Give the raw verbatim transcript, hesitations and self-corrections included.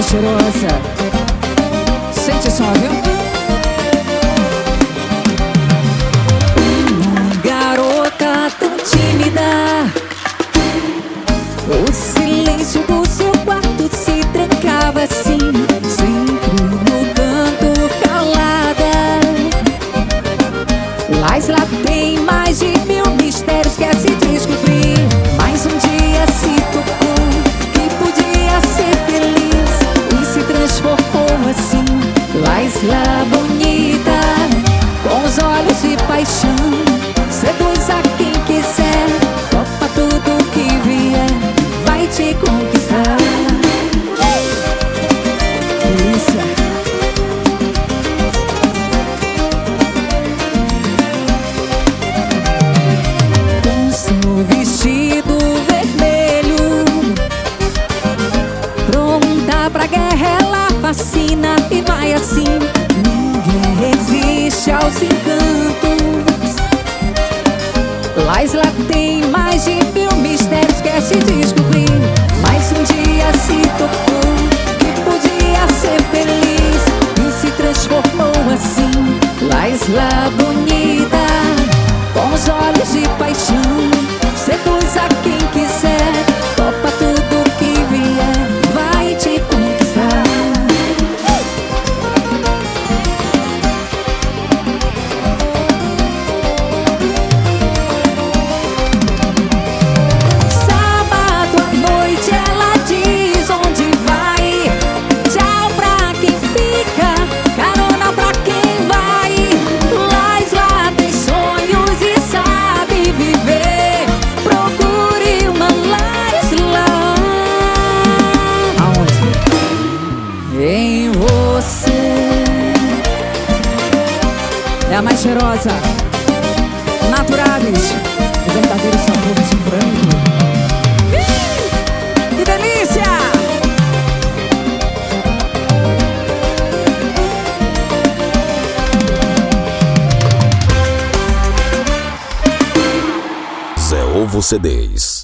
cheirosa. Sente só, viu? Uma garota tão tímida, o silêncio do seu quarto se trancava assim, sempre no canto calada. Mas lá tem mais de mil mistérios que a se descobrir. Mais um dia se tocou que podia ser feliz e se transformou assim. La Isla Bonita, com os olhos de paixão, seduz a quem quiser, topa tudo que vier, vai te conquistar. Delícia. Com seu vestido vermelho, pronta pra guerra, ela fascina e vai assim. Ninguém resiste aos encantos. La Isla tem mais de mil mistérios, quer se descobrir. Mais um dia se tocou que podia ser feliz e se transformou assim. La Isla Bonita, com os olhos de paixão, seduz a quem quiser, topa tudo que vier, vai te conquistar. Sábado à noite ela diz onde vai, tchau pra quem fica, carona pra quem vai. La Isla tem sonhos e sabe viver, procure uma La Isla. Aonde? Em você. É a mais cheirosa, naturais, o verdadeiro sabor de frango. Ih, que delícia! Zé Ovo C Ds.